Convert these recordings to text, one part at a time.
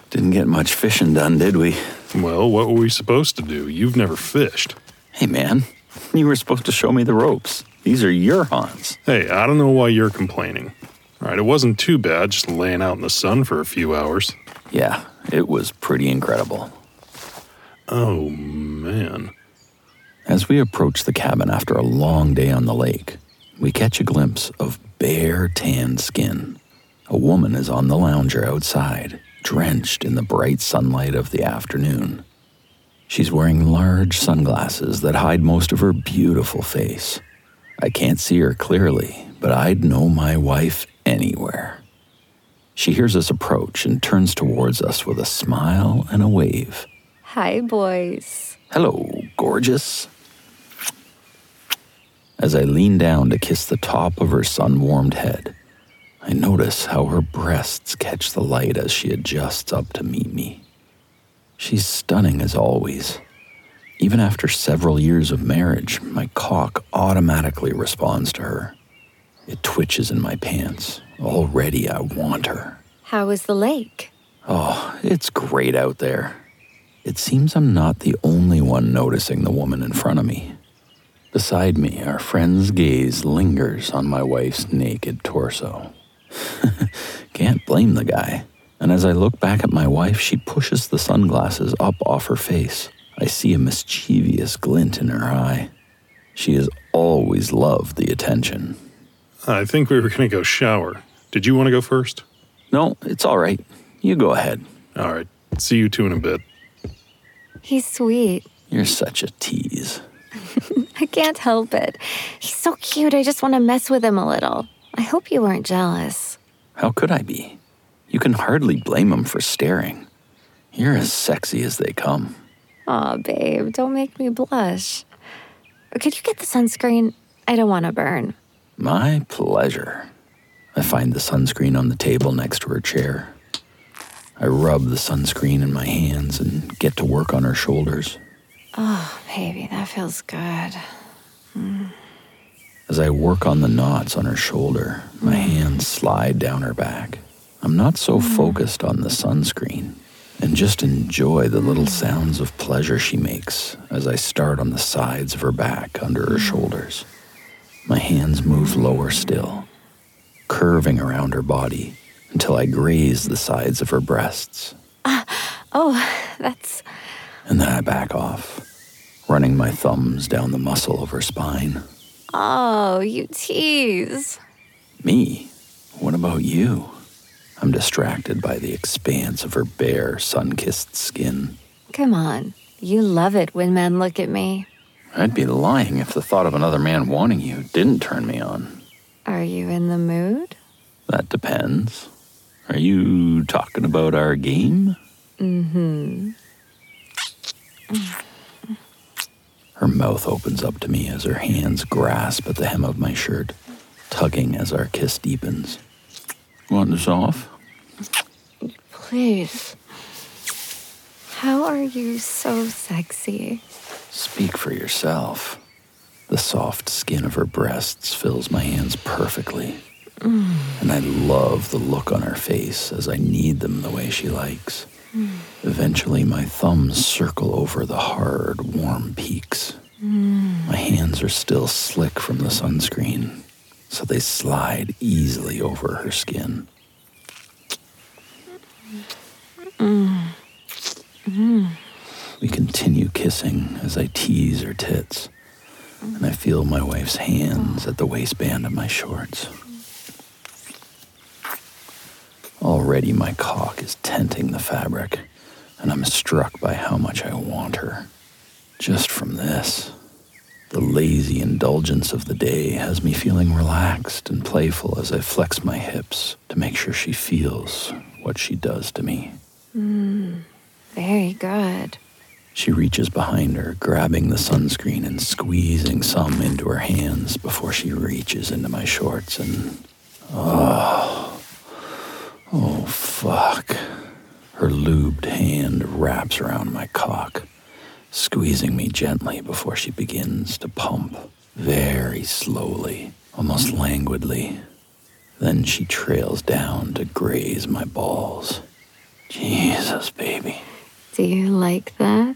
Didn't get much fishing done, did we? Well, what were we supposed to do? You've never fished. Hey, man, you were supposed to show me the ropes. These are your haunts. Hey, I don't know why you're complaining. All right, it wasn't too bad just laying out in the sun for a few hours. Yeah, it was pretty incredible. Oh, man. As we approach the cabin after a long day on the lake, we catch a glimpse of bare tanned skin. A woman is on the lounger outside, drenched in the bright sunlight of the afternoon. She's wearing large sunglasses that hide most of her beautiful face. I can't see her clearly, but I'd know my wife anywhere. She hears us approach and turns towards us with a smile and a wave. Hi, boys. Hello, gorgeous. As I lean down to kiss the top of her sun-warmed head, I notice how her breasts catch the light as she adjusts up to meet me. She's stunning as always. Even after several years of marriage, my cock automatically responds to her. It twitches in my pants. Already I want her. How was the lake? Oh, it's great out there. It seems I'm not the only one noticing the woman in front of me. Beside me, our friend's gaze lingers on my wife's naked torso. Can't blame the guy. And as I look back at my wife, she pushes the sunglasses up off her face. I see a mischievous glint in her eye. She has always loved the attention. I think we were going to go shower. Did you want to go first? No, it's all right. You go ahead. All right. See you two in a bit. He's sweet. You're such a tease. I can't help it. He's so cute, I just want to mess with him a little. I hope you weren't jealous. How could I be? You can hardly blame him for staring. You're as sexy as they come. Aw, babe, don't make me blush. Could you get the sunscreen? I don't want to burn. My pleasure. I find the sunscreen on the table next to her chair. I rub the sunscreen in my hands and get to work on her shoulders. Oh, baby, that feels good. As I work on the knots on her shoulder, my hands slide down her back. I'm not so focused on the sunscreen and just enjoy the little sounds of pleasure she makes as I start on the sides of her back under her shoulders. My hands move lower still, curving around her body until I graze the sides of her breasts. That's... And then I back off, running my thumbs down the muscle of her spine. Oh, you tease. Me? What about you? I'm distracted by the expanse of her bare, sun-kissed skin. Come on. You love it when men look at me. I'd be lying if the thought of another man wanting you didn't turn me on. Are you in the mood? That depends. Are you talking about our game? Mm-hmm. Her mouth opens up to me as her hands grasp at the hem of my shirt, tugging as our kiss deepens. Want this off? Please. How are you so sexy? Speak for yourself. The soft skin of her breasts fills my hands perfectly. And I love the look on her face as I knead them the way she likes. Eventually, my thumbs circle over the hard, warm peaks. My hands are still slick from the sunscreen, so they slide easily over her skin. We continue kissing as I tease her tits, and I feel my wife's hands at the waistband of my shorts. Already my cock is tenting the fabric, and I'm struck by how much I want her. Just from this, the lazy indulgence of the day has me feeling relaxed and playful as I flex my hips to make sure she feels what she does to me. Very good. She reaches behind her, grabbing the sunscreen and squeezing some into her hands before she reaches into my shorts and... Oh, fuck. Her lubed hand wraps around my cock, squeezing me gently before she begins to pump, very slowly, almost languidly. Then she trails down to graze my balls. Jesus, baby. Do you like that?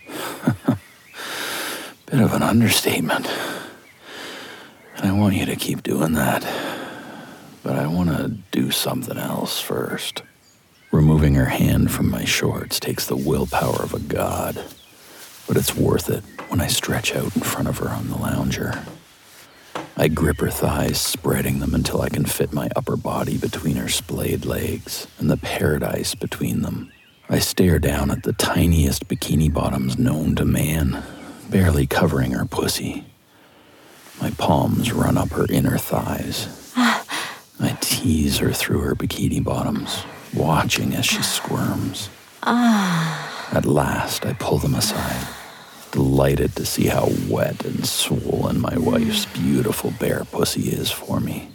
Bit of an understatement. And I want you to keep doing that. But I want to do something else first. Removing her hand from my shorts takes the willpower of a god. But it's worth it when I stretch out in front of her on the lounger. I grip her thighs, spreading them until I can fit my upper body between her splayed legs and the paradise between them. I stare down at the tiniest bikini bottoms known to man, barely covering her pussy. My palms run up her inner thighs. I tease her through her bikini bottoms, watching as she squirms. At last, I pull them aside, delighted to see how wet and swollen my wife's beautiful bare pussy is for me.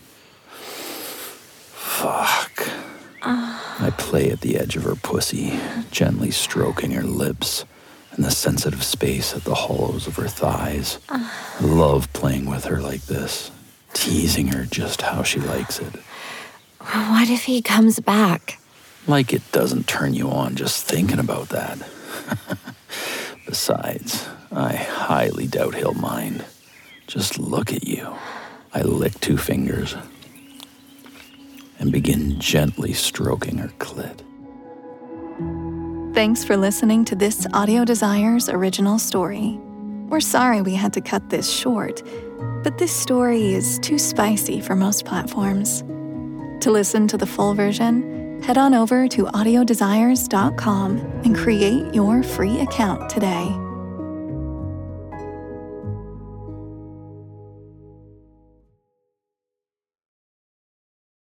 Fuck. I play at the edge of her pussy, gently stroking her lips and the sensitive space at the hollows of her thighs. I love playing with her like this, teasing her just how she likes it. What if he comes back? Like it doesn't turn you on just thinking about that. Besides, I highly doubt he'll mind. Just look at you. I lick 2 fingers and begin gently stroking her clit. Thanks for listening to this Audio Desires original story. We're sorry we had to cut this short, but this story is too spicy for most platforms. To listen to the full version, head on over to audiodesires.com and create your free account today.